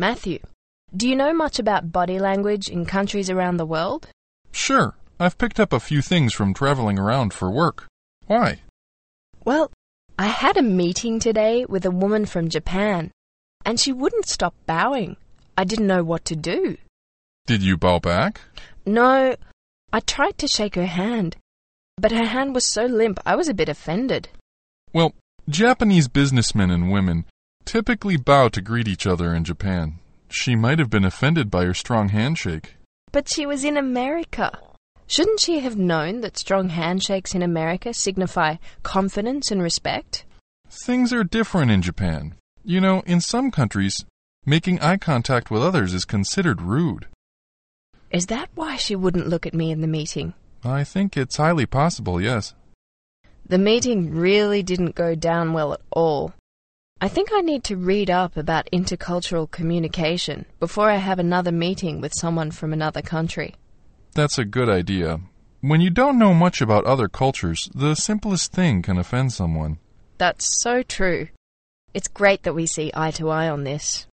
Matthew, do you know much about body language in countries around the world? Sure. I've picked up a few things from traveling around for work. Why? Well, I had a meeting today with a woman from Japan, and she wouldn't stop bowing. I didn't know what to do. Did you bow back? No, I tried to shake her hand, but her hand was so limp I was a bit offended. Well, Japanese businessmen and women typically bow to greet each other in Japan. She might have been offended by your strong handshake. But she was in America. Shouldn't she have known that strong handshakes in America signify confidence and respect? Things are different in Japan. You know, in some countries, making eye contact with others is considered rude. Is that why she wouldn't look at me in the meeting? I think it's highly possible, yes. The meeting really didn't go down well at all. I think I need to read up about intercultural communication before I have another meeting with someone from another country. That's a good idea. When you don't know much about other cultures, the simplest thing can offend someone. That's so true. It's great that we see eye to eye on this.